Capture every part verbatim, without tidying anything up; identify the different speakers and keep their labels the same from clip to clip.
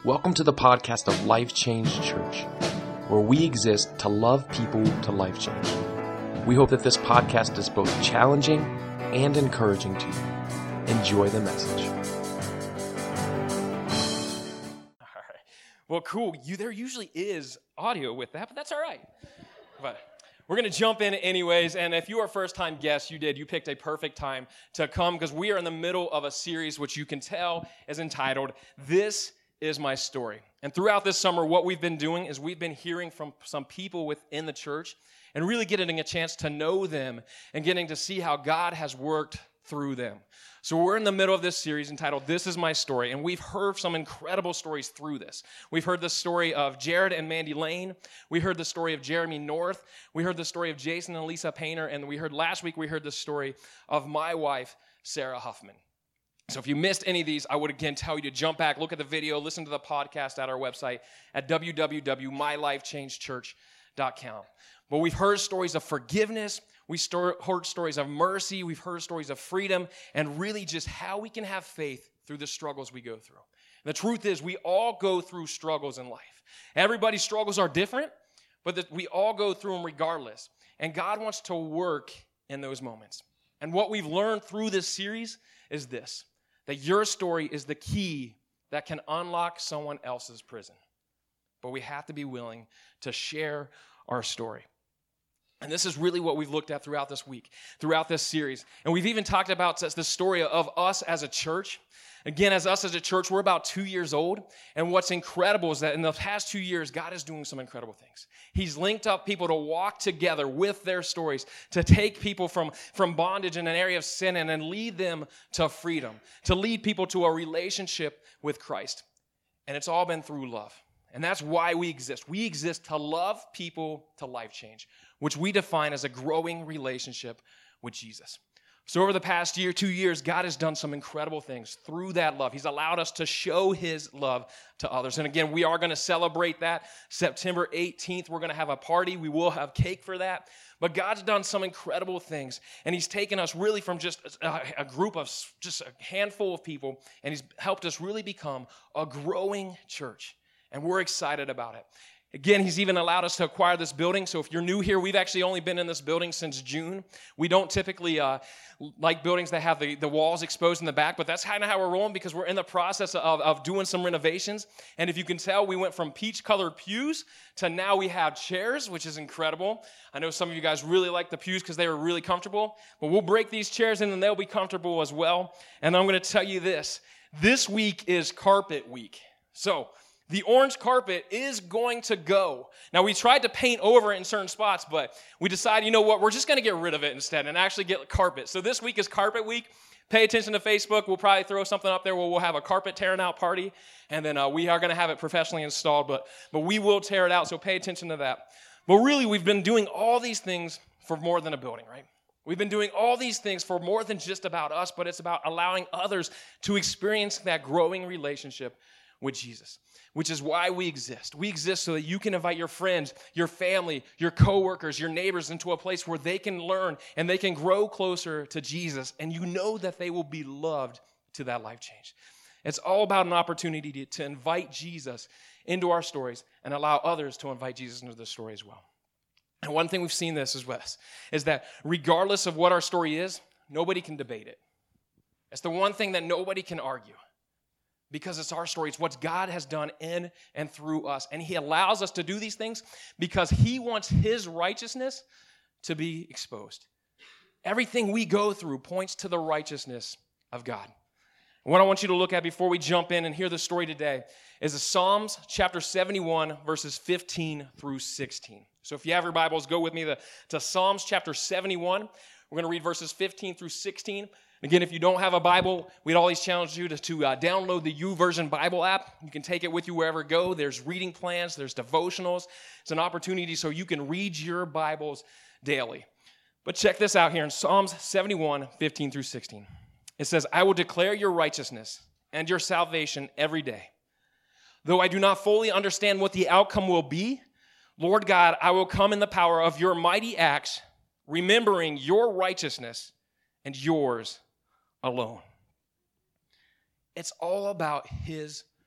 Speaker 1: Welcome to the podcast of Life Change Church, where we exist to love people to life change. We hope that this podcast is both challenging and encouraging to you. Enjoy the message.
Speaker 2: All right. Well, cool. You, there usually is audio with that, but that's all right. But we're going to jump in anyways, and if you are a first-time guest, you did. You picked a perfect time to come because we are in the middle of a series which you can tell is entitled, This is My Story. And throughout this summer, what we've been doing is we've been hearing from some people within the church and really getting a chance to know them and getting to see how God has worked through them. So we're in the middle of this series entitled, This is My Story, and we've heard some incredible stories through this. We've heard the story of Jared and Mandy Lane. We heard the story of Jeremy North. We heard the story of Jason and Lisa Painter, and we heard last week, we heard the story of my wife, Sarah Huffman. So if you missed any of these, I would again tell you to jump back, look at the video, listen to the podcast at our website at w w w dot my life change church dot com. But we've heard stories of forgiveness, we sto- heard stories of mercy, we've heard stories of freedom, and really just how we can have faith through the struggles we go through. And the truth is, we all go through struggles in life. Everybody's struggles are different, but that we all go through them regardless. And God wants to work in those moments. And what we've learned through this series is this, that your story is the key that can unlock someone else's prison. But we have to be willing to share our story. And this is really what we've looked at throughout this week, throughout this series. And we've even talked about the story of us as a church. Again, as us as a church, we're about two years old. And what's incredible is that in the past two years, God is doing some incredible things. He's linked up people to walk together with their stories, to take people from, from bondage in an area of sin and then lead them to freedom, to lead people to a relationship with Christ. And it's all been through love. And that's why we exist. We exist to love people to life change, which we define as a growing relationship with Jesus. So over the past year, two years, God has done some incredible things through that love. He's allowed us to show his love to others. And again, we are going to celebrate that. September eighteenth, we're going to have a party. We will have cake for that. But God's done some incredible things. And he's taken us really from just a, a group of just a handful of people, and he's helped us really become a growing church. And we're excited about it. Again, he's even allowed us to acquire this building. So if you're new here, we've actually only been in this building since June. We don't typically uh, like buildings that have the, the walls exposed in the back, but that's kind of how we're rolling because we're in the process of, of doing some renovations. And if you can tell, we went from peach-colored pews to now we have chairs, which is incredible. I know some of you guys really like the pews because they were really comfortable, but we'll break these chairs in and they'll be comfortable as well. And I'm going to tell you this. This week is carpet week. So the orange carpet is going to go. Now, we tried to paint over it in certain spots, but we decided, you know what, we're just going to get rid of it instead and actually get carpet. So this week is carpet week. Pay attention to Facebook. We'll probably throw something up there where we'll have a carpet tearing out party, and then uh, we are going to have it professionally installed, but, but we will tear it out, so pay attention to that. But really, we've been doing all these things for more than a building, right? We've been doing all these things for more than just about us, but it's about allowing others to experience that growing relationship with Jesus, which is why we exist. We exist so that you can invite your friends, your family, your coworkers, your neighbors into a place where they can learn and they can grow closer to Jesus, and you know that they will be loved to that life change. It's all about an opportunity to, to invite Jesus into our stories and allow others to invite Jesus into the story as well. And one thing we've seen this is this, is that regardless of what our story is, nobody can debate it. It's the one thing that nobody can argue. Because it's our story. It's what God has done in and through us. And he allows us to do these things because he wants his righteousness to be exposed. Everything we go through points to the righteousness of God. And what I want you to look at before we jump in and hear the story today is the Psalms chapter seventy-one, verses fifteen through sixteen. So if you have your Bibles, go with me to, to Psalms chapter seventy-one. We're going to read verses fifteen through sixteen. Again, if you don't have a Bible, we'd always challenge you to, to uh, download the YouVersion Bible app. You can take it with you wherever you go. There's reading plans. There's devotionals. It's an opportunity so you can read your Bibles daily. But check this out here in Psalms seventy-one, fifteen through sixteen. It says, I will declare your righteousness and your salvation every day. Though I do not fully understand what the outcome will be, Lord God, I will come in the power of your mighty acts, remembering your righteousness and yours alone. It's all about his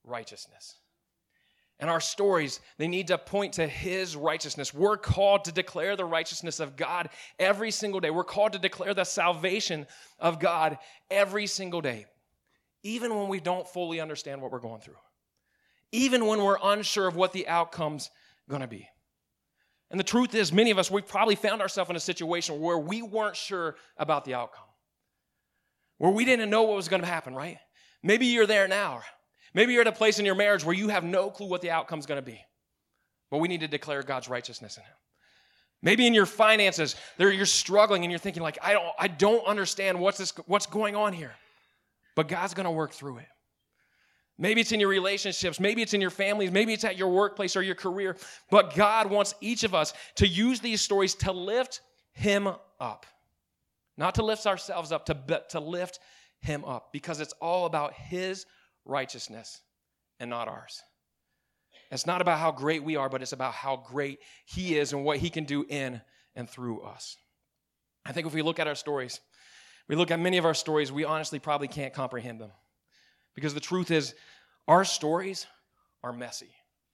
Speaker 2: righteousness. And our stories, they need to point to his righteousness. We're called to declare the righteousness of God every single day. We're called to declare the salvation of God every single day, even when we don't fully understand what we're going through, even when we're unsure of what the outcome's going to be. And the truth is, many of us, we've probably found ourselves in a situation where we weren't sure about the outcome, where we didn't know what was going to happen, right? Maybe you're there now. Maybe you're at a place in your marriage where you have no clue what the outcome's going to be, but we need to declare God's righteousness in it. Maybe in your finances, there you're struggling and you're thinking like, I don't, I don't understand what's this, what's going on here, but God's going to work through it. Maybe it's in your relationships, maybe it's in your families, maybe it's at your workplace or your career, but God wants each of us to use these stories to lift him up, not to lift ourselves up, to, but to lift him up, because it's all about his righteousness and not ours. It's not about how great we are, but it's about how great he is and what he can do in and through us. I think if we look at our stories, we look at many of our stories, we honestly probably can't comprehend them. Because the truth is, our stories are messy.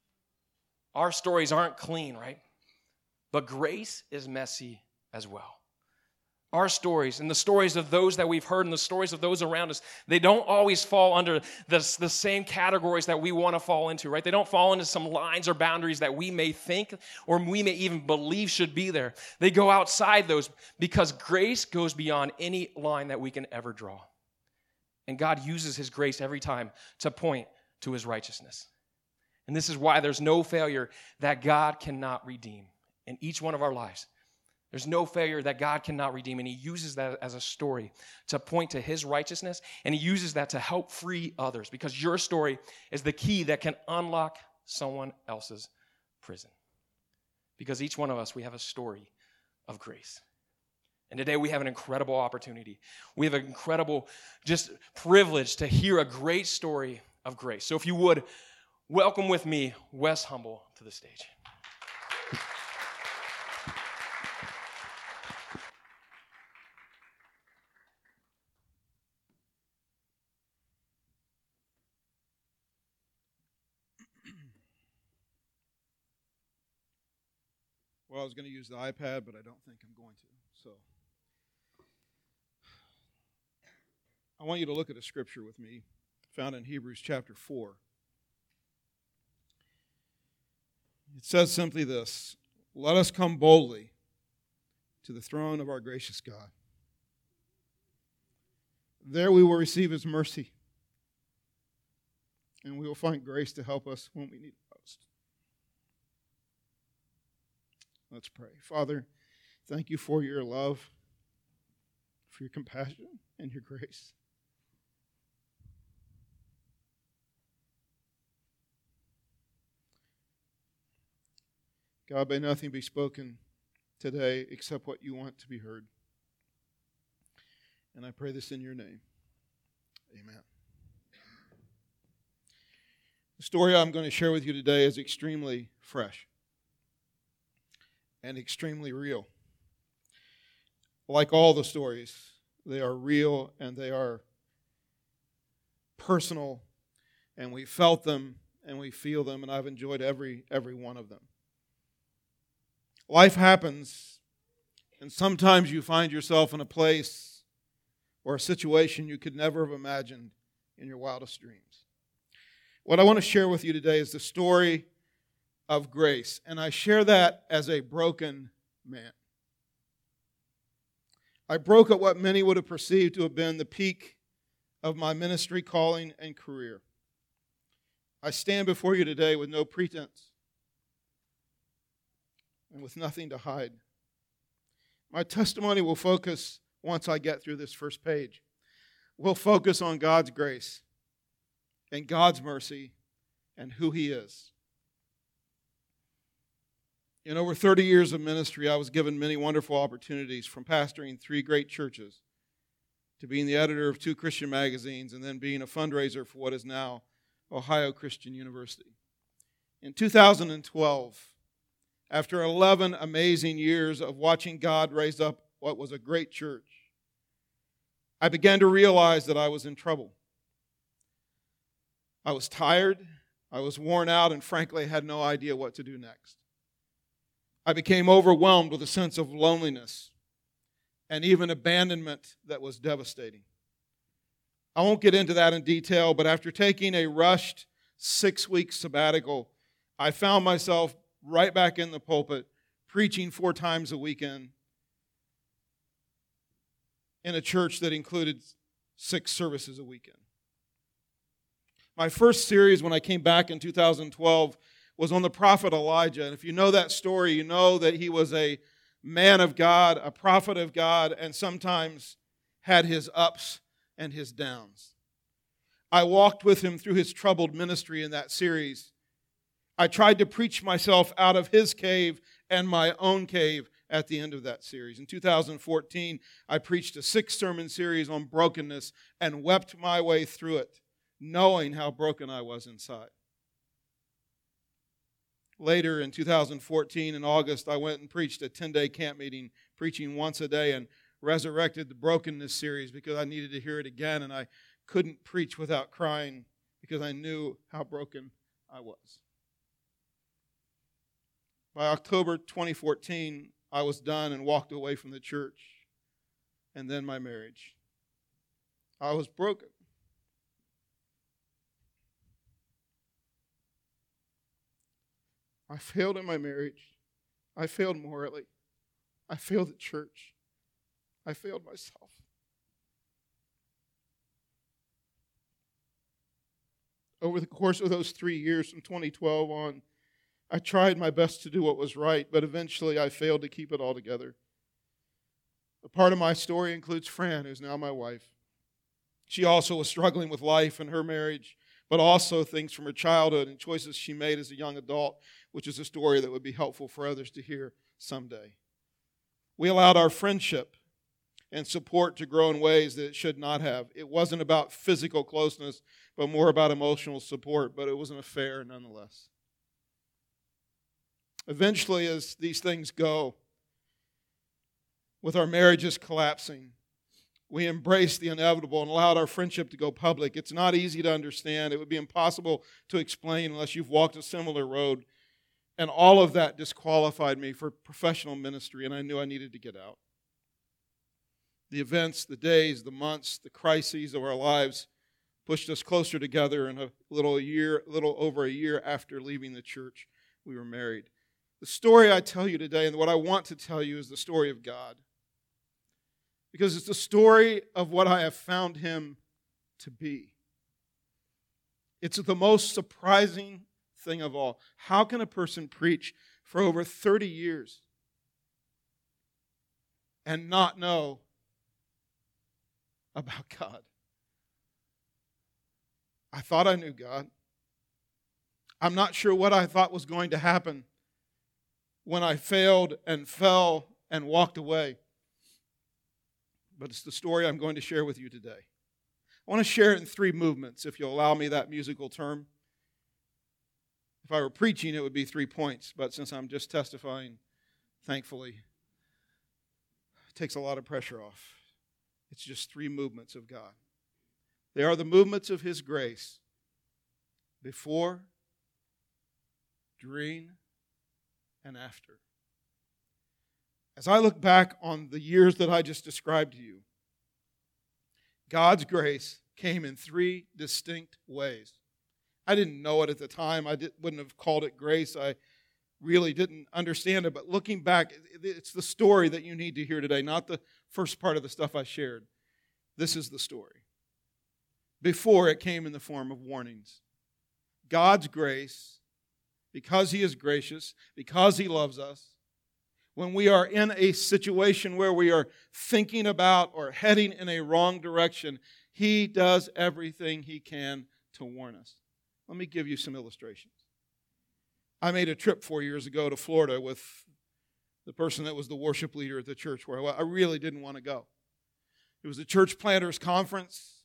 Speaker 2: Our stories aren't clean, right? But grace is messy as well. Our stories and the stories of those that we've heard and the stories of those around us, they don't always fall under the, the same categories that we want to fall into, right? They don't fall into some lines or boundaries that we may think or we may even believe should be there. They go outside those because grace goes beyond any line that we can ever draw. And God uses his grace every time to point to his righteousness. And this is why there's no failure that God cannot redeem in each one of our lives. There's no failure that God cannot redeem, and he uses that as a story to point to his righteousness, and he uses that to help free others, because your story is the key that can unlock someone else's prison. Because each one of us, we have a story of grace. And today we have an incredible opportunity. We have an incredible just privilege to hear a great story of grace. So if you would, welcome with me Wes Humble to the stage.
Speaker 3: Well, I was going to use the iPad, but I don't think I'm going to. So I want you to look at a scripture with me found in Hebrews chapter four. It says simply this: let us come boldly to the throne of our gracious God. There we will receive his mercy, and we will find grace to help us when we need it most. Let's pray. Father, thank you for your love, for your compassion, and your grace. God, may nothing be spoken today except what you want to be heard. And I pray this in your name. Amen. The story I'm going to share with you today is extremely fresh and extremely real. Like all the stories, they are real and they are personal, and we felt them and we feel them, and I've enjoyed every every one of them. Life happens, and sometimes you find yourself in a place or a situation you could never have imagined in your wildest dreams. What I want to share with you today is the story of grace, and I share that as a broken man. I broke at what many would have perceived to have been the peak of my ministry, calling, and career. I stand before you today with no pretense and with nothing to hide. My testimony will focus, once I get through this first page, will focus on God's grace and God's mercy and who he is. In over thirty years of ministry, I was given many wonderful opportunities, from pastoring three great churches to being the editor of two Christian magazines and then being a fundraiser for what is now Ohio Christian University. In two thousand twelve, after eleven amazing years of watching God raise up what was a great church, I began to realize that I was in trouble. I was tired, I was worn out, and frankly, I had no idea what to do next. I became overwhelmed with a sense of loneliness and even abandonment that was devastating. I won't get into that in detail, but after taking a rushed six-week sabbatical, I found myself right back in the pulpit, preaching four times a weekend in a church that included six services a weekend. My first series when I came back in two thousand twelve was on the prophet Elijah. And if you know that story, you know that he was a man of God, a prophet of God, and sometimes had his ups and his downs. I walked with him through his troubled ministry in that series. I tried to preach myself out of his cave and my own cave at the end of that series. In two thousand fourteen, I preached a six-sermon series on brokenness and wept my way through it, knowing how broken I was inside. Later in two thousand fourteen, in August, I went and preached a ten-day camp meeting, preaching once a day, and resurrected the brokenness series because I needed to hear it again, and I couldn't preach without crying because I knew how broken I was. By October twenty fourteen, I was done and walked away from the church, and then my marriage. I was broken. I failed in my marriage. I failed morally. I failed at church. I failed myself. Over the course of those three years from twenty twelve on, I tried my best to do what was right, but eventually I failed to keep it all together. A part of my story includes Fran, who's now my wife. She also was struggling with life and her marriage, but also things from her childhood and choices she made as a young adult, which is a story that would be helpful for others to hear someday. We allowed our friendship and support to grow in ways that it should not have. It wasn't about physical closeness, but more about emotional support, but it was an affair nonetheless. Eventually, as these things go, with our marriages collapsing, we embraced the inevitable and allowed our friendship to go public. It's not easy to understand. It would be impossible to explain unless you've walked a similar road. And all of that disqualified me for professional ministry, and I knew I needed to get out. The events, the days, the months, the crises of our lives pushed us closer together, and a little a year, a little over a year after leaving the church, we were married. The story I tell you today, and what I want to tell you, is the story of God. Because it's the story of what I have found Him to be. It's the most surprising thing of all. How can a person preach for over thirty years and not know about God? I thought I knew God. I'm not sure what I thought was going to happen when I failed and fell and walked away. But it's the story I'm going to share with you today. I want to share it in three movements, if you'll allow me that musical term. If I were preaching, it would be three points, but since I'm just testifying, thankfully, it takes a lot of pressure off. It's just three movements of God. They are the movements of His grace before, during, and after. As I look back on the years that I just described to you, God's grace came in three distinct ways. I didn't know it at the time. I did, wouldn't have called it grace. I really didn't understand it. But looking back, it's the story that you need to hear today, not the first part of the stuff I shared. This is the story. Before, it came in the form of warnings. God's grace, because He is gracious, because He loves us, when we are in a situation where we are thinking about or heading in a wrong direction, He does everything He can to warn us. Let me give you some illustrations. I made a trip four years ago to Florida with the person that was the worship leader at the church where I was. I really didn't want to go. It was a church planters conference.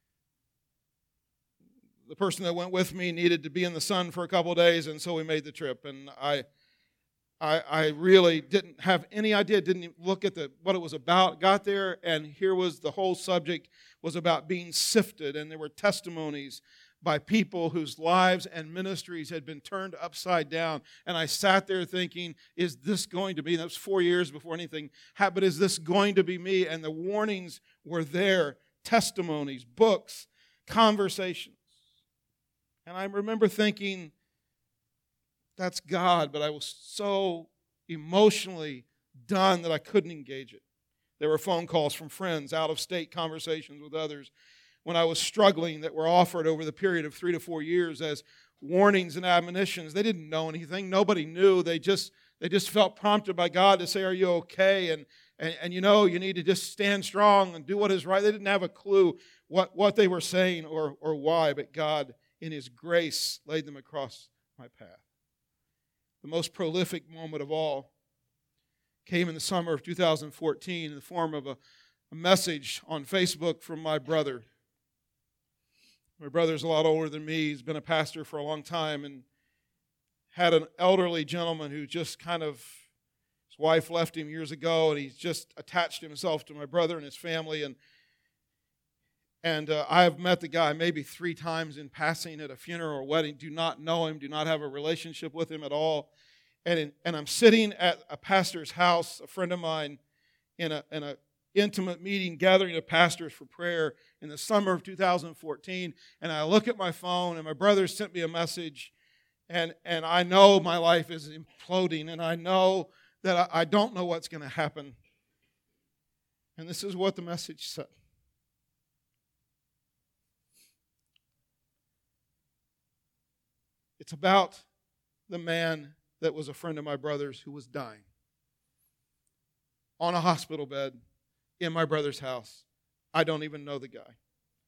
Speaker 3: The person that went with me needed to be in the sun for a couple of days, and so we made the trip. And I I, I really didn't have any idea, didn't even look at the, what it was about. Got there, and here was the whole subject was about being sifted, and there were testimonies by people whose lives and ministries had been turned upside down. And I sat there thinking, is this going to be, that was four years before anything happened, but is this going to be me? And the warnings were there, testimonies, books, conversations. And I remember thinking, that's God, but I was so emotionally done that I couldn't engage it. There were phone calls from friends, out-of-state conversations with others when I was struggling that were offered over the period of three to four years as warnings and admonitions. They didn't know anything. Nobody knew. They just they just felt prompted by God to say, are you okay? And, and, and you know, you need to just stand strong and do what is right. They didn't have a clue what, what they were saying or, or why, but God, in His grace, laid them across my path. The most prolific moment of all came in the summer of two thousand fourteen in the form of a, a message on Facebook from my brother. My brother's a lot older than me. He's been a pastor for a long time and had an elderly gentleman who just kind of, his wife left him years ago, and he's just attached himself to my brother and his family. And and uh, I have met the guy maybe three times in passing at a funeral or wedding. Do not know him, do not have a relationship with him at all. And in, and I'm sitting at a pastor's house, a friend of mine, in a in a intimate meeting, gathering of pastors for prayer in the summer of two thousand fourteen, and I look at my phone, and my brother sent me a message, and, and I know my life is imploding, and I know that I, I don't know what's going to happen. And this is what the message said. It's about the man that was a friend of my brother's who was dying on a hospital bed in my brother's house. I don't even know the guy.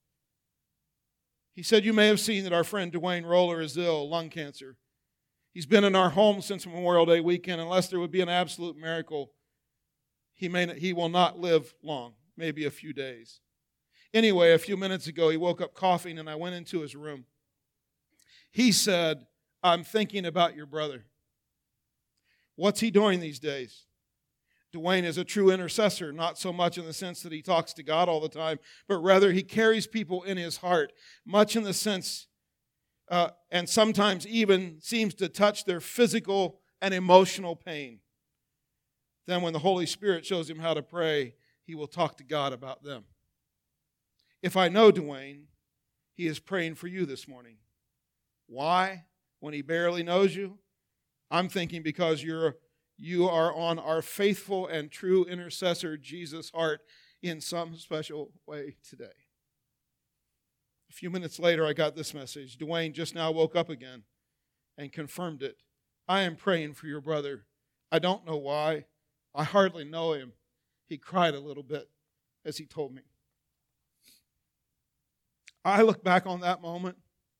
Speaker 3: He said, you may have seen that our friend Dwayne Roller is ill, lung cancer. He's been in our home since Memorial Day weekend. Unless there would be an absolute miracle, he may not, he will not live long, maybe a few days. Anyway, a few minutes ago, he woke up coughing, and I went into his room. He said, I'm thinking about your brother. What's he doing these days? Dwayne is a true intercessor, not so much in the sense that he talks to God all the time, but rather he carries people in his heart, much in the sense, uh, and sometimes even seems to touch their physical and emotional pain. Then when the Holy Spirit shows him how to pray, he will talk to God about them. If I know Dwayne, he is praying for you this morning. Why? When he barely knows you? I'm thinking because you're You are on our faithful and true intercessor, Jesus' heart, in some special way today. A few minutes later, I got this message. Dwayne just now woke up again and confirmed it. I am praying for your brother. I don't know why. I hardly know him. He cried a little bit as he told me. I look back on that moment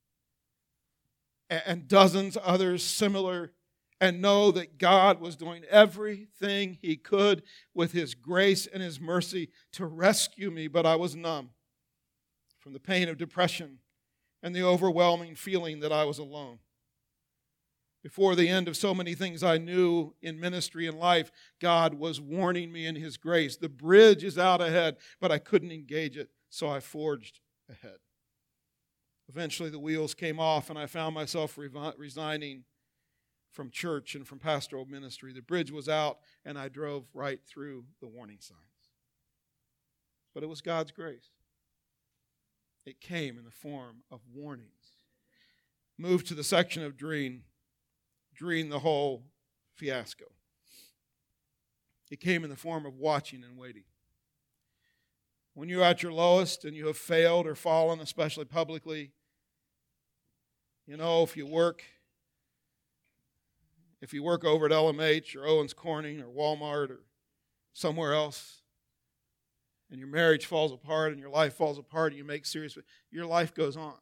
Speaker 3: and dozens others similar and know that God was doing everything He could with His grace and His mercy to rescue me, but I was numb from the pain of depression and the overwhelming feeling that I was alone. Before the end of so many things I knew in ministry and life, God was warning me in His grace. The bridge is out ahead, but I couldn't engage it, so I forged ahead. Eventually the wheels came off, and I found myself resigning from church and from pastoral ministry. The bridge was out, and I drove right through the warning signs. But it was God's grace. It came in the form of warnings. Moved to the section of Dreen, Dreen the whole fiasco. It came in the form of watching and waiting. When you're at your lowest and you have failed or fallen, especially publicly, you know, if you work If you work over at L M H or Owens Corning or Walmart or somewhere else, and your marriage falls apart and your life falls apart and you make serious, your life goes on.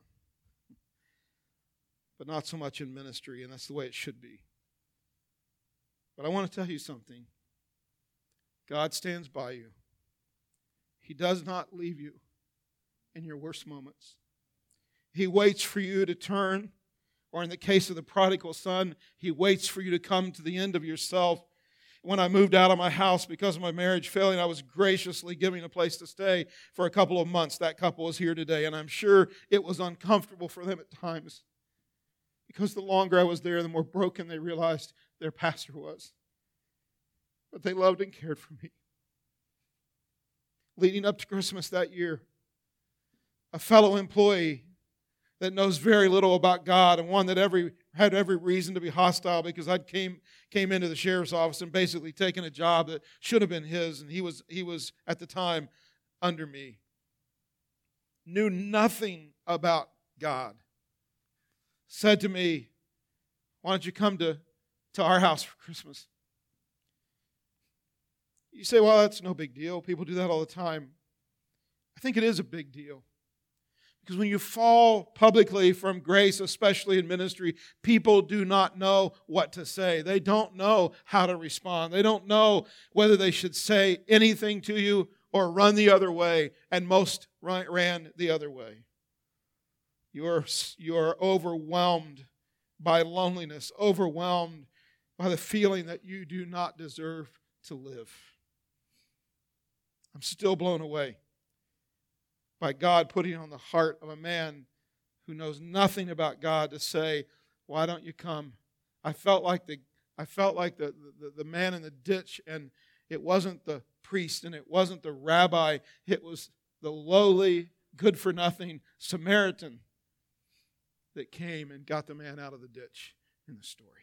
Speaker 3: But not so much in ministry, and that's the way it should be. But I want to tell you something. God stands by you. He does not leave you in your worst moments. He waits for you to turn. Or in the case of the prodigal son, he waits for you to come to the end of yourself. when I moved out of my house because of my marriage failing, I was graciously giving a place to stay for a couple of months. That couple is here today, and I'm sure it was uncomfortable for them at times because the longer I was there, the more broken they realized their pastor was. But they loved and cared for me. Leading up to Christmas that year, a fellow employee that knows very little about God and one that every had every reason to be hostile because I came came into the sheriff's office and basically taken a job that should have been his, and he was he was at the time under me. Knew nothing about God. Said to me, "Why don't you come to, to our house for Christmas?" You say, "Well, that's no big deal. People do that all the time." I think it is a big deal. Because when you fall publicly from grace, especially in ministry, people do not know what to say. They don't know how to respond. They don't know whether they should say anything to you or run the other way, and most ran the other way. You are, you are overwhelmed by loneliness, overwhelmed by the feeling that you do not deserve to live. I'm still blown away by God putting on the heart of a man who knows nothing about God to say, "Why don't you come?" I felt like the I felt like the, the, the man in the ditch, and it wasn't the priest and it wasn't the rabbi. It was the lowly, good-for-nothing Samaritan that came and got the man out of the ditch in the story.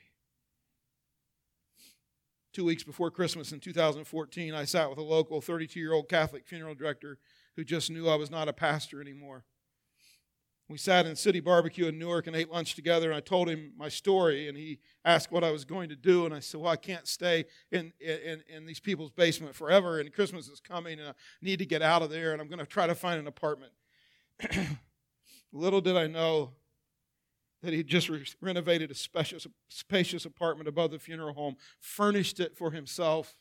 Speaker 3: Two weeks before Christmas in two thousand fourteen, I sat with a local thirty-two-year-old Catholic funeral director who just knew I was not a pastor anymore. We sat in City Barbecue in Newark and ate lunch together, and I told him my story, and he asked what I was going to do, and I said, "Well, I can't stay in, in, in these people's basement forever, and Christmas is coming, and I need to get out of there, and I'm going to try to find an apartment." Little did I know that he just re- renovated a spacious, spacious apartment above the funeral home, furnished it for himself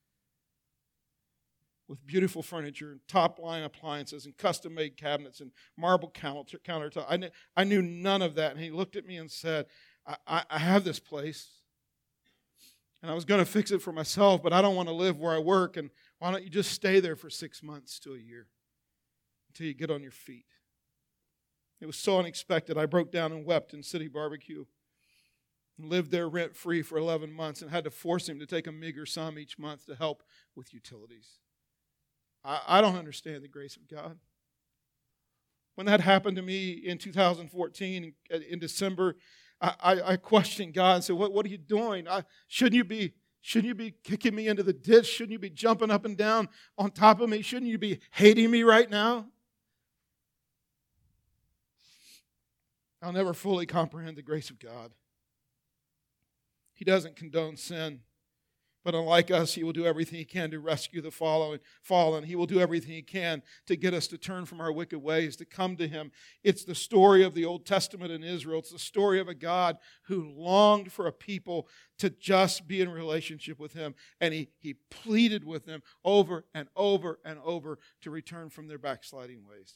Speaker 3: with beautiful furniture and top-line appliances and custom-made cabinets and marble counter, countertop. I knew, I knew none of that. And he looked at me and said, I, I, I have this place, and I was going to fix it for myself, but I don't want to live where I work, and why don't you just stay there for six months to a year until you get on your feet? It was so unexpected. I broke down and wept in City Barbecue and lived there rent-free for eleven months and had to force him to take a meager sum each month to help with utilities. I don't understand the grace of God. When that happened to me in two thousand fourteen, in December, I, I, I questioned God and said, what, what are you doing? I, shouldn't you be, shouldn't you be kicking me into the ditch? Shouldn't you be jumping up and down on top of me? Shouldn't you be hating me right now? I'll never fully comprehend the grace of God. He doesn't condone sin. But unlike us, He will do everything He can to rescue the fallen. He will do everything He can to get us to turn from our wicked ways, to come to Him. It's the story of the Old Testament in Israel. It's the story of a God who longed for a people to just be in relationship with Him. And He, he pleaded with them over and over and over to return from their backsliding ways.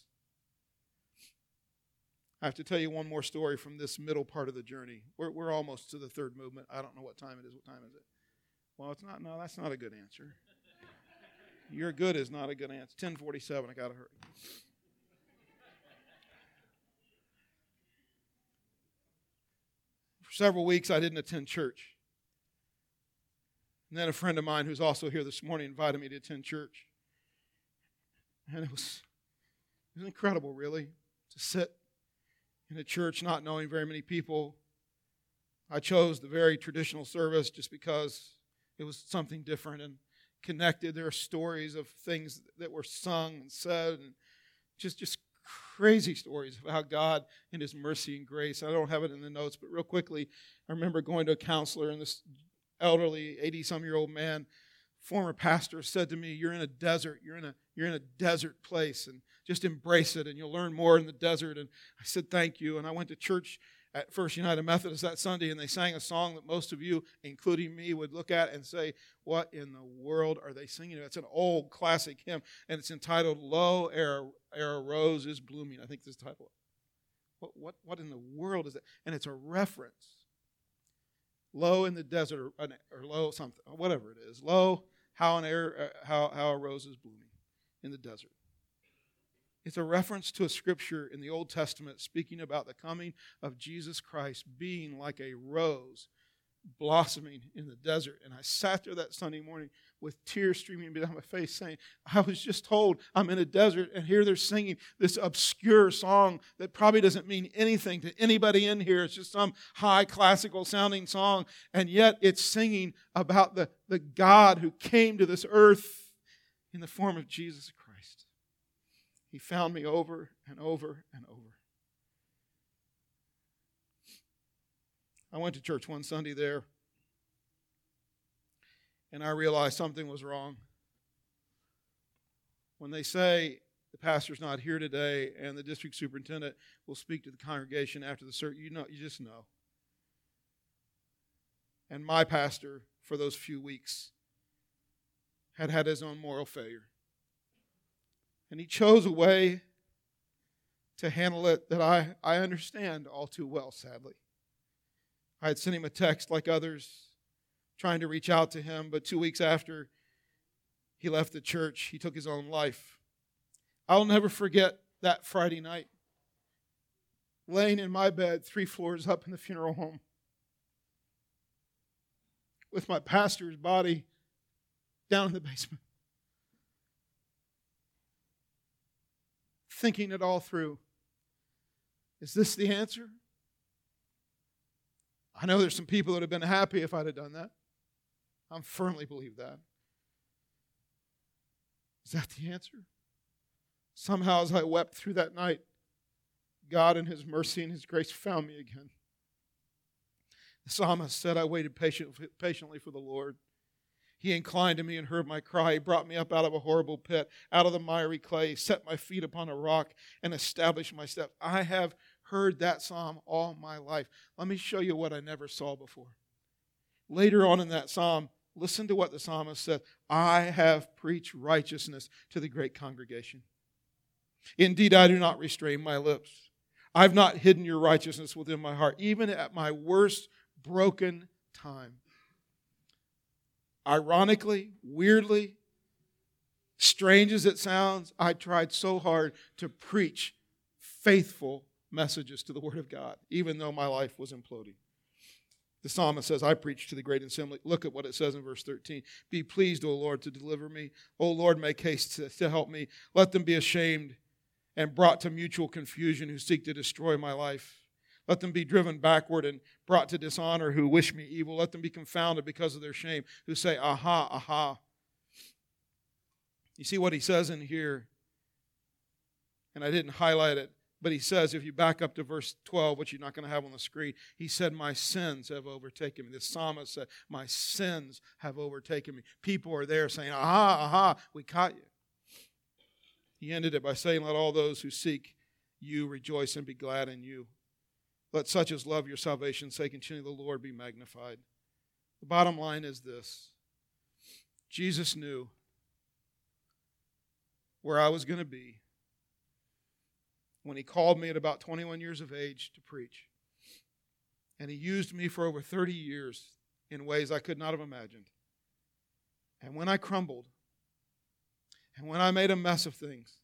Speaker 3: I have to tell you one more story from this middle part of the journey. We're, we're almost to the third movement. I don't know what time it is. What time is it? Well, it's not. No, that's not a good answer. Your good is not a good answer. ten forty-seven, I got to hurry. For several weeks, I didn't attend church. And then a friend of mine who's also here this morning invited me to attend church. And it was, it was incredible, really, to sit in a church not knowing very many people. I chose the very traditional service just because it was something different and connected. There are stories of things that were sung and said, and just, just crazy stories of how God, in His mercy and grace. I don't have it in the notes, but real quickly, I remember going to a counselor, and this elderly, eighty-some-year-old man, former pastor, said to me, "You're in a desert. You're in a you're in a desert place, and just embrace it, and you'll learn more in the desert." And I said, "Thank you." And I went to church at First United Methodist that Sunday, and they sang a song that most of you, including me, would look at and say, "What in the world are they singing?" It's an old classic hymn, and it's entitled, "Lo, ere, ere a rose is blooming." I think this title. What, what, what in the world is that? And it's a reference. Lo in the desert, or, or lo something, whatever it is. Lo, how an air, uh, how, how a rose is blooming in the desert. It's a reference to a scripture in the Old Testament speaking about the coming of Jesus Christ being like a rose blossoming in the desert. And I sat there that Sunday morning with tears streaming down my face saying, I was just told I'm in a desert, and here they're singing this obscure song that probably doesn't mean anything to anybody in here. It's just some high classical sounding song, and yet it's singing about the, the God who came to this earth in the form of Jesus Christ. He found me over and over and over. I went to church one Sunday there, and I realized something was wrong. When they say the pastor's not here today and the district superintendent will speak to the congregation after the service, you know, you just know. And my pastor, for those few weeks, had had his own moral failure. And he chose a way to handle it that I, I understand all too well, sadly. I had sent him a text like others, trying to reach out to him, but two weeks after he left the church, he took his own life. I'll never forget that Friday night, laying in my bed three floors up in the funeral home, with my pastor's body down in the basement, thinking it all through. Is this the answer? I know there's some people that have been happy if I'd have done that. I firmly believe that. Is that the answer? Somehow as I wept through that night, God in His mercy and His grace found me again. The psalmist said, I waited patient, patiently for the Lord. He inclined to me and heard my cry. He brought me up out of a horrible pit, out of the miry clay, set my feet upon a rock, and established my steps. I have heard that psalm all my life. Let me show you what I never saw before. Later on in that psalm, listen to what the psalmist said. I have preached righteousness to the great congregation. Indeed, I do not restrain my lips. I've not hidden your righteousness within my heart, even at my worst broken time. Ironically, weirdly, strange as it sounds, I tried so hard to preach faithful messages to the Word of God, even though my life was imploding. The psalmist says, I preach to the great assembly. Look at what it says in verse thirteen. Be pleased, O Lord, to deliver me. O Lord, make haste to, to help me. Let them be ashamed and brought to mutual confusion who seek to destroy my life. Let them be driven backward and brought to dishonor who wish me evil. Let them be confounded because of their shame, who say, aha, aha. You see what he says in here? And I didn't highlight it, but he says, if you back up to verse twelve, which you're not going to have on the screen, he said, my sins have overtaken me. The psalmist said, my sins have overtaken me. People are there saying, aha, aha, we caught you. He ended it by saying, let all those who seek you rejoice and be glad in you. Let such as love your salvation say, continue the Lord be magnified. The bottom line is this. Jesus knew where I was going to be when He called me at about twenty-one years of age to preach. And He used me for over thirty years in ways I could not have imagined. And when I crumbled, and when I made a mess of things,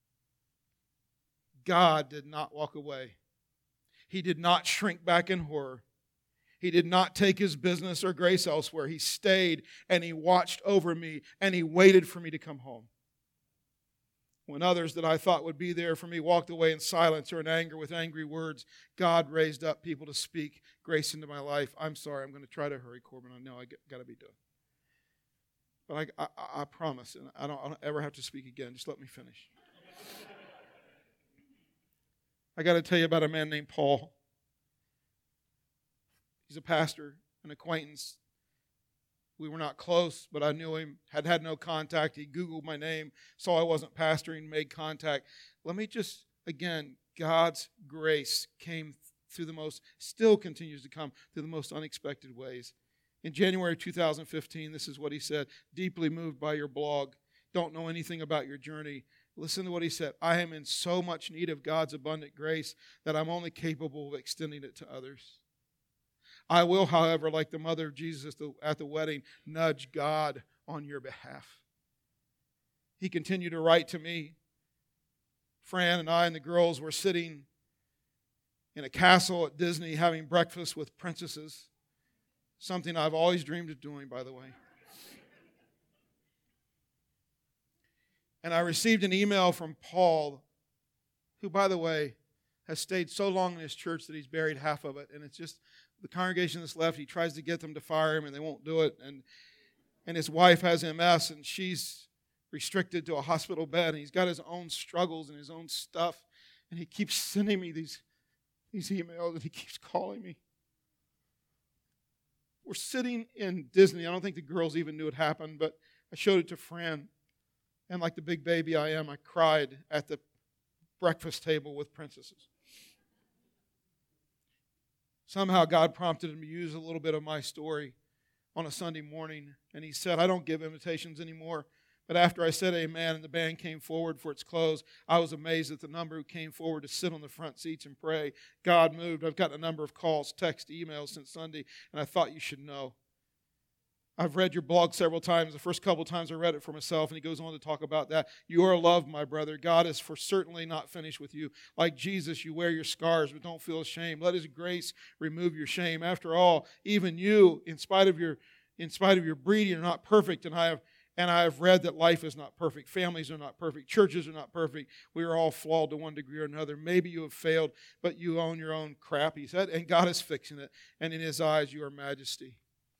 Speaker 3: God did not walk away. He did not shrink back in horror. He did not take His business or grace elsewhere. He stayed and He watched over me and He waited for me to come home. When others that I thought would be there for me walked away in silence or in anger with angry words, God raised up people to speak grace into my life. I'm sorry, I'm going to try to hurry, Corbin. I know I got to be done. But I, I, I promise, and I don't, I don't ever have to speak again. Just let me finish. I got to tell you about a man named Paul. He's a pastor, an acquaintance. We were not close, but I knew him, had had no contact. He Googled my name, saw I wasn't pastoring, made contact. Let me just, again, God's grace came through the most, still continues to come through the most unexpected ways. In January two thousand fifteen, this is what he said, deeply moved by your blog, don't know anything about your journey. Listen to what he said. I am in so much need of God's abundant grace that I'm only capable of extending it to others. I will, however, like the mother of Jesus at the, at the wedding, nudge God on your behalf. He continued to write to me. Fran and I and the girls were sitting in a castle at Disney having breakfast with princesses, something I've always dreamed of doing, by the way. And I received an email from Paul, who, by the way, has stayed so long in his church that he's buried half of it. And it's just the congregation that's left, he tries to get them to fire him, and they won't do it. And, and his wife has M S, and she's restricted to a hospital bed, and he's got his own struggles and his own stuff. And he keeps sending me these, these emails, and he keeps calling me. We're sitting in Disney. I don't think the girls even knew it happened, but I showed it to Fran. And like the big baby I am, I cried at the breakfast table with princesses. Somehow God prompted him to use a little bit of my story on a Sunday morning. And he said, I don't give invitations anymore. But after I said amen and the band came forward for its close, I was amazed at the number who came forward to sit on the front seats and pray. God moved. I've gotten a number of calls, texts, emails since Sunday, and I thought you should know. I've read your blog several times. The first couple of times I read it for myself, and he goes on to talk about that. You are loved, my brother. God is for certainly not finished with you. Like Jesus, you wear your scars, but don't feel ashamed. Let his grace remove your shame. After all, even you, in spite of your, in spite of your breeding, are not perfect, and I have And I have read that life is not perfect. Families are not perfect. Churches are not perfect. We are all flawed to one degree or another. Maybe you have failed, but you own your own crap, he said, and God is fixing it. And in his eyes, you are majesty.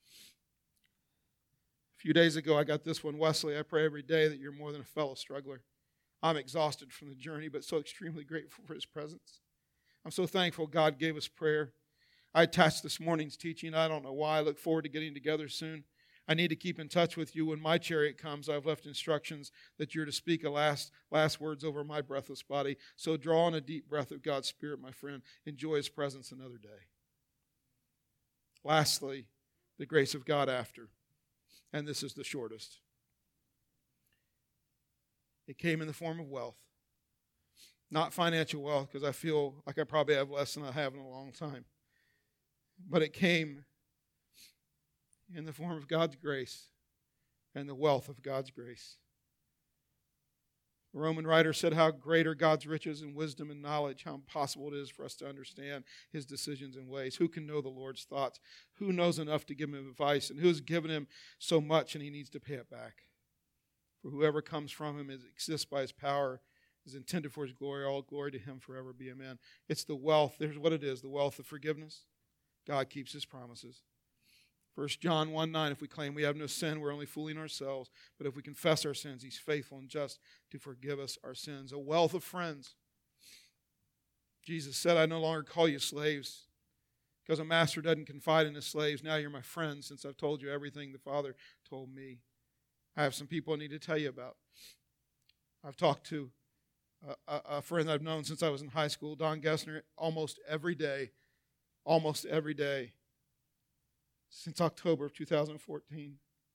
Speaker 3: A few days ago, I got this one. Wesley, I pray every day that you're more than a fellow struggler. I'm exhausted from the journey, but so extremely grateful for his presence. I'm so thankful God gave us prayer. I attached this morning's teaching. I don't know why. I look forward to getting together soon. I need to keep in touch with you. When my chariot comes, I've left instructions that you're to speak a last, last words over my breathless body. So draw in a deep breath of God's Spirit, my friend. Enjoy his presence another day. Lastly, the grace of God after. And this is the shortest. It came in the form of wealth. Not financial wealth, because I feel like I probably have less than I have in a long time. But it came in the form of God's grace and the wealth of God's grace. The Roman writer said how great are God's riches and wisdom and knowledge, how impossible it is for us to understand his decisions and ways. Who can know the Lord's thoughts? Who knows enough to give him advice? And who has given him so much and he needs to pay it back? For whoever comes from him is, exists by his power, is intended for his glory. All glory to him forever be amen. It's the wealth. There's what it is, the wealth of forgiveness. God keeps his promises. First John one nine, if we claim we have no sin, we're only fooling ourselves. But if we confess our sins, he's faithful and just to forgive us our sins. A wealth of friends. Jesus said, I no longer call you slaves, because a master doesn't confide in his slaves. Now you're my friends, since I've told you everything the Father told me. I have some people I need to tell you about. I've talked to a, a, a friend I've known since I was in high school, Don Gessner, almost every day, almost every day. Since October of two thousand fourteen.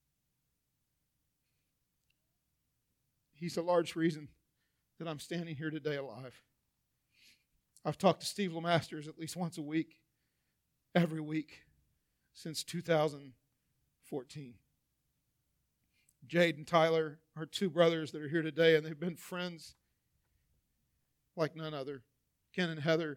Speaker 3: He's a large reason that I'm standing here today alive. I've talked to Steve LeMasters at least once a week, every week, since two thousand fourteen. Jade and Tyler are two brothers that are here today, and they've been friends like none other. Ken and Heather,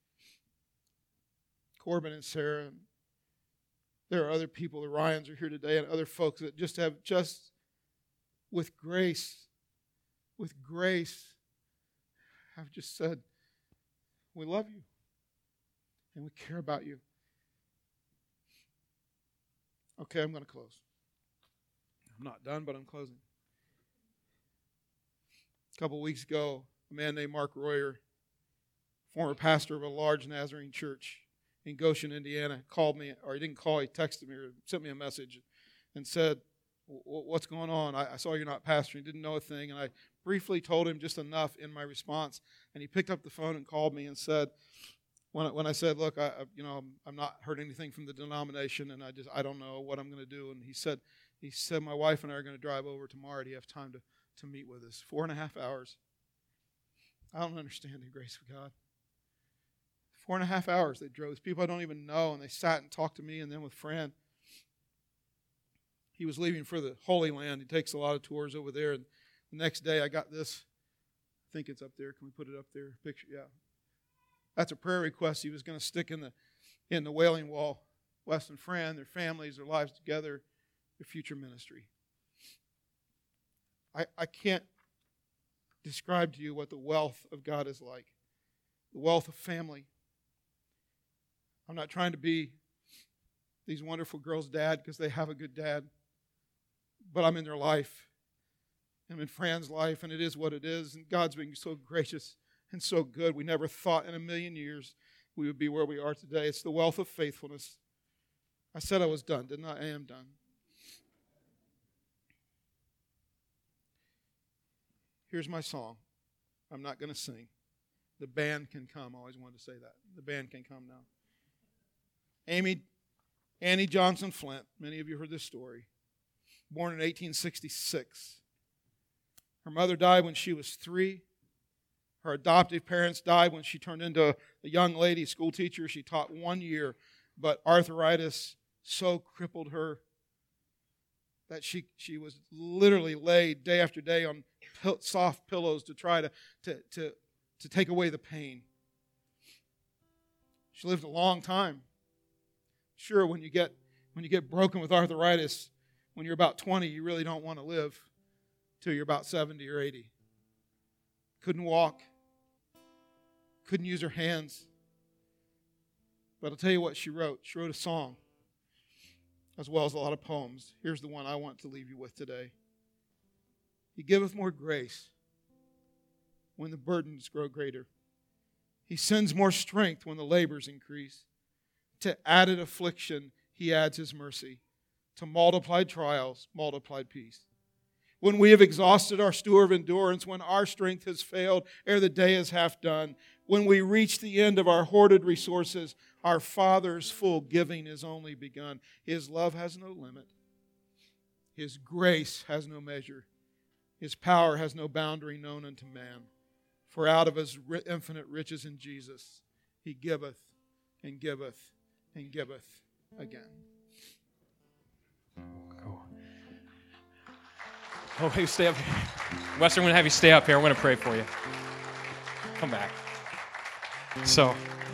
Speaker 3: Corbin and Sarah, and there are other people, the Ryans are here today, and other folks that just have, just with grace, with grace, have just said, we love you, and we care about you. Okay, I'm going to close. I'm not done, but I'm closing. A couple weeks ago, a man named Mark Royer, former pastor of a large Nazarene church in Goshen, Indiana, called me, or he didn't call, he texted me or sent me a message and said, what's going on? I, I saw you're not pastoring, didn't know a thing, and I briefly told him just enough in my response, and he picked up the phone and called me and said, when I, when I said, look, I, you know, I'm, I'm not heard anything from the denomination, and I just, I don't know what I'm going to do, and he said, he said, my wife and I are going to drive over tomorrow. Do you have time to, to meet with us? Four and a half hours. I don't understand the grace of God. Four and a half hours they drove. These people I don't even know, and they sat and talked to me and then with Fran. He was leaving for the Holy Land. He takes a lot of tours over there. And the next day I got this. I think it's up there. Can we put it up there? Picture, yeah. That's a prayer request he was going to stick in the in the Wailing Wall. Wes and Fran, their families, their lives together, their future ministry. I, I can't describe to you what the wealth of God is like. The wealth of family. I'm not trying to be these wonderful girls' dad because they have a good dad. But I'm in their life. I'm in Fran's life, and it is what it is. And God's been so gracious and so good. We never thought in a million years we would be where we are today. It's the wealth of faithfulness. I said I was done, didn't I? I am done. Here's my song. I'm not going to sing. The band can come. I always wanted to say that. The band can come now. Amy, Annie Johnson Flint. Many of you heard this story. Born in eighteen sixty-six. Her mother died when she was three. Her adoptive parents died when she turned into a young lady school teacher. She taught one year, but arthritis so crippled her that she, she was literally laid day after day on soft pillows to try to, to, to, to take away the pain. She lived a long time. Sure, when you get when you get broken with arthritis, when you're about twenty, you really don't want to live till you're about seventy or eighty. Couldn't walk. Couldn't use her hands. But I'll tell you what she wrote. She wrote a song as well as a lot of poems. Here's the one I want to leave you with today. He giveth more grace when the burdens grow greater. He sends more strength when the labors increase. To added affliction, he adds his mercy. To multiplied trials, multiplied peace. When we have exhausted our store of endurance, when our strength has failed ere the day is half done, when we reach the end of our hoarded resources, our Father's full giving is only begun. His love has no limit. His grace has no measure. His power has no boundary known unto man. For out of his infinite riches in Jesus, he giveth and giveth and giveth again.
Speaker 2: Cool. Oh, hey, stay up here. Wes, I'm going to have you stay up here. I'm going to pray for you. Come back. So,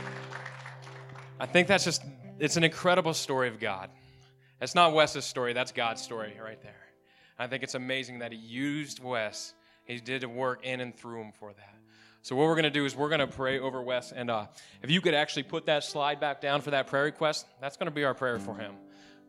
Speaker 2: I think that's just, it's an incredible story of God. It's not Wes's story. That's God's story right there. I think it's amazing that he used Wes. He did work in and through him for that. So what we're going to do is we're going to pray over Wes. And uh, if you could actually put that slide back down for that prayer request, that's going to be our prayer for him.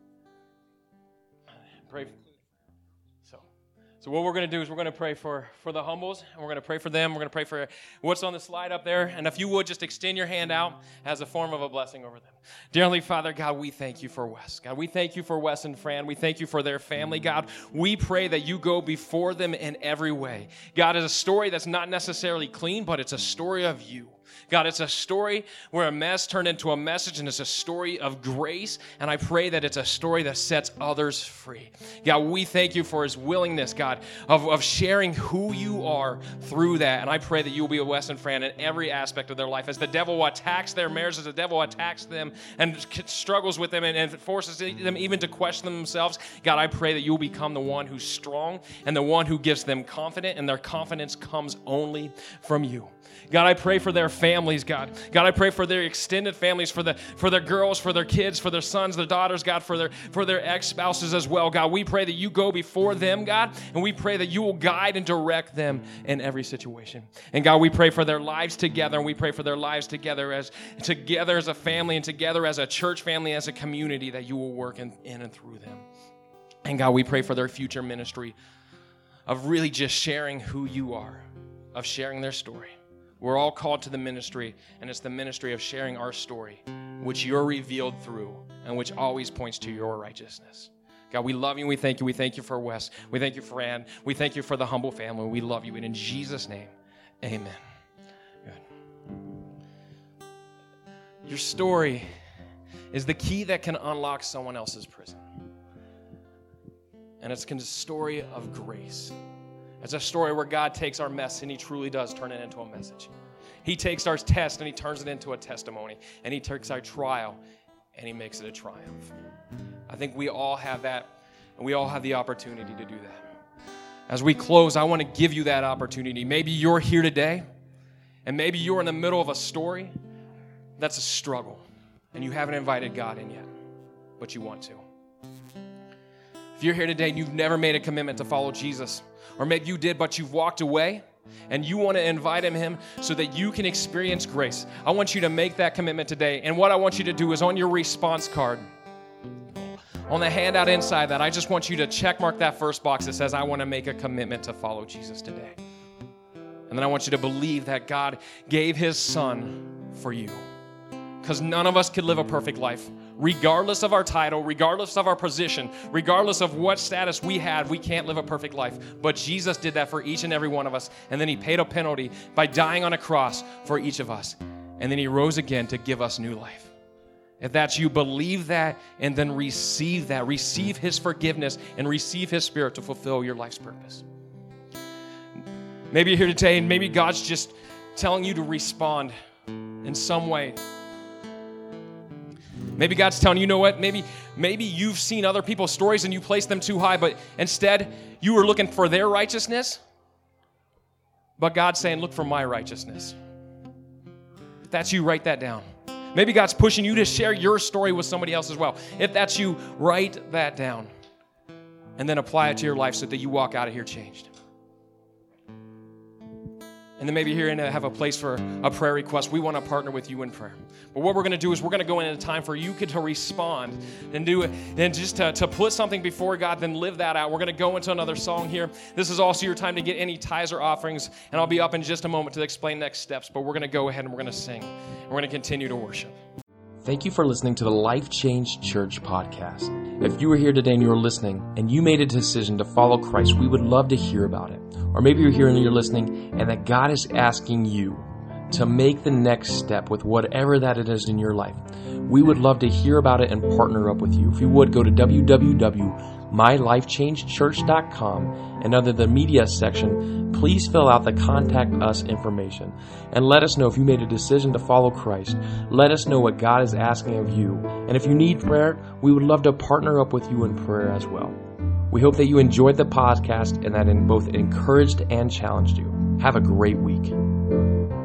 Speaker 2: Pray. So, so what we're going to do is we're going to pray for, for the humbles, and we're going to pray for them. We're going to pray for what's on the slide up there. And if you would, just extend your hand out as a form of a blessing over them. Dearly Father, God, we thank you for Wes. God, we thank you for Wes and Fran. We thank you for their family. God, we pray that you go before them in every way. God, it's a story that's not necessarily clean, but it's a story of you. God, it's a story where a mess turned into a message, and it's a story of grace, and I pray that it's a story that sets others free. God, we thank you for his willingness, God, of, of sharing who you are through that, and I pray that you will be with Wes and Fran in every aspect of their life. As the devil attacks their marriages, as the devil attacks them and struggles with them and, and forces them even to question themselves, God, I pray that you will become the one who's strong and the one who gives them confidence, and their confidence comes only from you. God, I pray for their families, God. God, I pray for their extended families, for the for their girls, for their kids, for their sons, their daughters, God, for their for their ex-spouses as well. God, we pray that you go before them, God, and we pray that you will guide and direct them in every situation. And God, we pray for their lives together, and we pray for their lives together as together as a family and together as a church family, as a community, that you will work in, in and through them. And God, we pray for their future ministry of really just sharing who you are, of sharing their story. We're all called to the ministry, and it's the ministry of sharing our story, which you're revealed through, and which always points to your righteousness. God, we love you, we thank you. We thank you for Wes. We thank you for Ann. We thank you for the humble family. We love you, and in Jesus' name, amen. Good. Your story is the key that can unlock someone else's prison. And it's a story of grace. It's a story where God takes our mess and he truly does turn it into a message. He takes our test and he turns it into a testimony. And he takes our trial and he makes it a triumph. I think we all have that, and we all have the opportunity to do that. As we close, I want to give you that opportunity. Maybe you're here today, and maybe you're in the middle of a story that's a struggle, and you haven't invited God in yet, but you want to. If you're here today and you've never made a commitment to follow Jesus, or maybe you did, but you've walked away, and you want to invite him, him so that you can experience grace, I want you to make that commitment today. And what I want you to do is on your response card, on the handout inside that, I just want you to check mark that first box that says, I want to make a commitment to follow Jesus today. And then I want you to believe that God gave his son for you. Because none of us could live a perfect life. Regardless of our title, regardless of our position, regardless of what status we had, we can't live a perfect life. But Jesus did that for each and every one of us. And then he paid a penalty by dying on a cross for each of us. And then he rose again to give us new life. If that's you, believe that and then receive that. Receive his forgiveness and receive his spirit to fulfill your life's purpose. Maybe you're here today and maybe God's just telling you to respond in some way. Maybe God's telling you, you know what, maybe, maybe you've seen other people's stories and you placed them too high, but instead you were looking for their righteousness. But God's saying, look for my righteousness. If that's you, write that down. Maybe God's pushing you to share your story with somebody else as well. If that's you, write that down and then apply it to your life so that you walk out of here changed. And then maybe you're here and have a place for a prayer request. We want to partner with you in prayer. But what we're going to do is we're going to go into a time for you to respond and do it, and just to, to put something before God, then live that out. We're going to go into another song here. This is also your time to get any tithes or offerings, and I'll be up in just a moment to explain next steps. But we're going to go ahead and we're going to sing. And we're going to continue to worship.
Speaker 1: Thank you for listening to the Life Change Church podcast. If you were here today and you were listening and you made a decision to follow Christ, we would love to hear about it. Or maybe you're here and you're listening and that God is asking you to make the next step with whatever that it is in your life. We would love to hear about it and partner up with you. If you would, go to w w w dot my life change church dot com and under the media section, please fill out the contact us information and let us know if you made a decision to follow Christ. Let us know what God is asking of you. And if you need prayer, we would love to partner up with you in prayer as well. We hope that you enjoyed the podcast and that it both encouraged and challenged you. Have a great week.